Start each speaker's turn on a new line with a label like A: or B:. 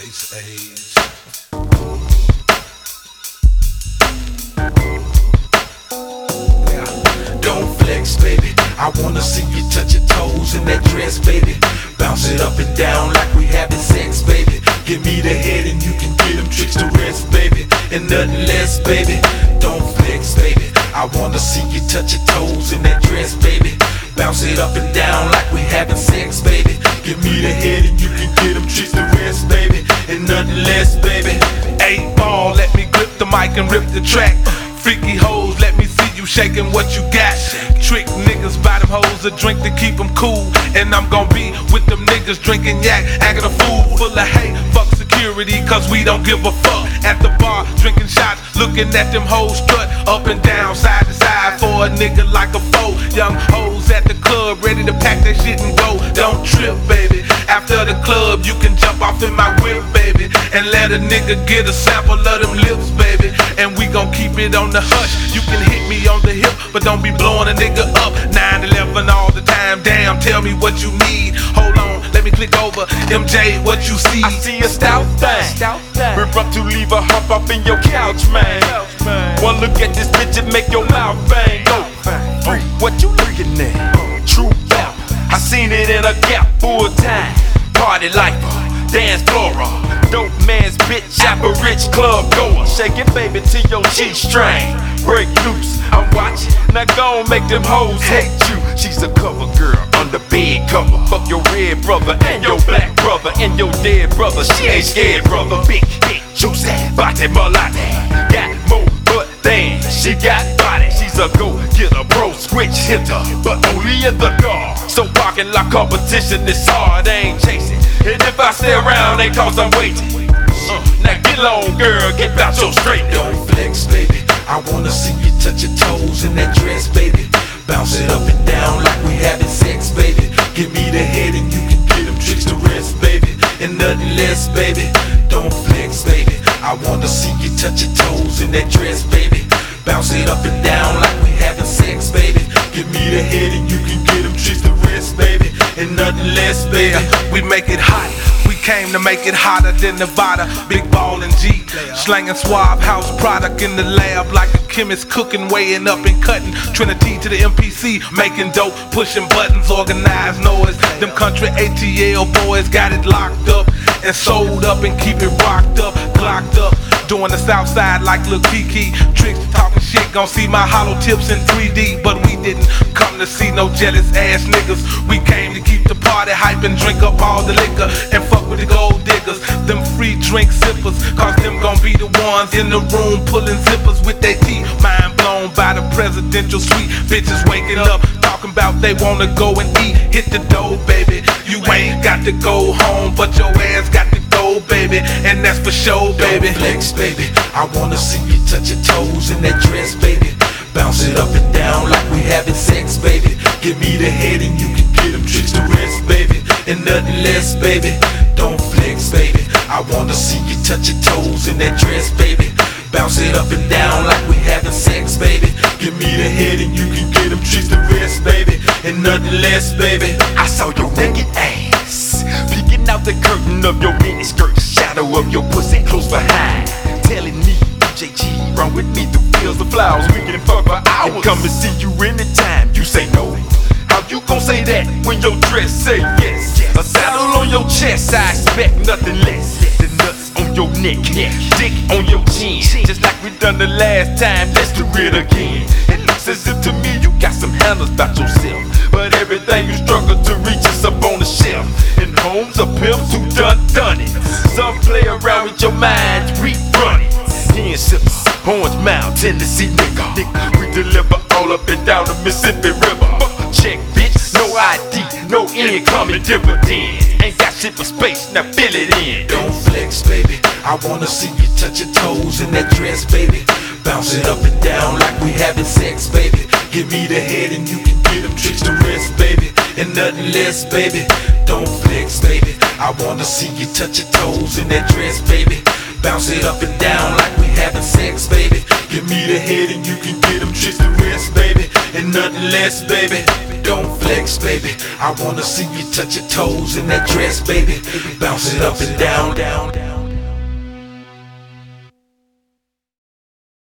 A: Ice Age. Yeah. Don't flex, baby. I wanna see you touch your toes in that dress, baby. Bounce it up and down like we having sex, baby. Give me the head and you can get them tricks to rest, baby. And nothing less, baby. Don't flex, baby. I wanna see you touch your toes in that dress, baby. Bounce it up and down like we having sex, baby. Give me the head and you can get them tricks to rest, baby. And nothing less, baby. 8-ball, let me grip the mic and rip the track. Freaky hoes, let me see you shaking what you got. Trick niggas buy them hoes a drink to keep them cool. And I'm gon' be with them niggas drinking yak, acting a fool full of hate. Fuck security, cause we don't give a fuck. At the bar, drinking shots, looking at them hoes strut up and down, side to side for a nigga like a foe. Young hoes at the club, ready to pack that shit and go. Don't trip, baby. After the club, you can jump off in my whip, baby. And let a nigga get a sample of them lips, baby. And we gon' keep it on the hush. You can hit me on the hip, but don't be blowing a nigga up. 9-11 all the time, damn, tell me what you need. Hold on, let me click over. MJ, what you see?
B: I see a stout thing. We're about to leave a hop up in your couch, man. One look at this bitch and make your mouth bang. Go, what you looking at? True rap. I seen it in a Gap full time. Party lifer, dance floor, dope man's bitch, average club goer. Shake it, baby, to your G-string. Break loose, I'm watching. Now go and make them hoes hate you. She's a cover girl, under bed cover. Fuck your red brother and your black brother and your dead brother. She ain't scared, brother. Big, juicy, body mulati. Got more butt than she got body. She's a go-getter, bro, switch hitter, but only in the dark. So parking lot competition is hard, I ain't chasing. And if I stay around, ain't cause I'm waiting. Now get long, girl, get about your straight.
A: Don't flex, baby. I wanna see you touch your toes in that dress, baby. Bounce it up and down like we having sex, baby. Give me the head and you can get them tricks to rest, baby. And nothing less, baby. Don't flex, baby. I wanna see you touch your toes in that dress, baby. Bounce it up and down like we having sex, baby. Give me the head and you can get them tricks to rest, baby. And nothing less, baby. We make it hot. We came to make it hotter than Nevada. Big ball and G, slanging Suave house product in the lab like a chemist cooking, weighing up and cutting. Trinity to the MPC, making dope, pushing buttons, organized noise. Them country ATL boys got it locked up and sold up and keep it rocked up, clocked up. Doing the south side like Lil Kiki. Tricks talking shit, gon' see my hollow tips in 3D. But we didn't come to see no jealous ass niggas. We came to keep the party hype and drink up all the liquor and fuck with the gold diggers. Them free drink sippers, cause them gon' be the ones in the room pulling zippers with their teeth. Mind blown by the presidential suite. Bitches waking up, talking about they wanna go and eat. Hit the dough, baby. You ain't got to go home, but your ass got to go, baby. And that's for sure, baby.
B: Don't flex,
A: baby. I wanna see you touch your toes in that dress, baby. Bounce it up and down like we having sex, baby. Give me the head and you can get them tricks to rest, baby. And nothing less, baby. Don't flex, baby. I wanna see you touch your toes in that dress, baby. Bounce it up and down like we having sex, baby. Give me the head and you can get them tricks to rest, baby. And nothing less, baby.
B: I saw your naked ass peeking out the curtain of your mini skirt. Shadow of your pussy close behind, telling me JG, run with me through fields of flowers. We can fuck for hours and come and see you anytime. You say no. How you gon' say that when your dress say yes? A saddle on your chest, I expect nothing less. The nuts on your neck, dick on your chin. Just like we done the last time, let's do it again. It looks as if to me you got some handles about yourself, but everything you struggle to reach is up on the shelf. And homes are pimps who done it. Some play around with your mind, we run it. Hen sips, Orange Mound, Tennessee nigga. We deliver all up and down the Mississippi River. Check, bitch, no ID, no incoming dividend. Ain't got shit for space, now fill it in.
A: Don't flex, baby. I wanna see you touch your toes in that dress, baby. Bounce it up and down like we having sex, baby. Give me the head and you can get them tricks to rest, baby. And nothing less, baby. Don't flex, baby. I wanna see you touch your toes in that dress, baby. Bounce it up and down like we having sex, baby. Give me the head and you can get them tricks to rest, baby. And nothing less, baby. Don't flex, baby. I wanna see you touch your toes in that dress, baby. Bounce it up and down, down, down.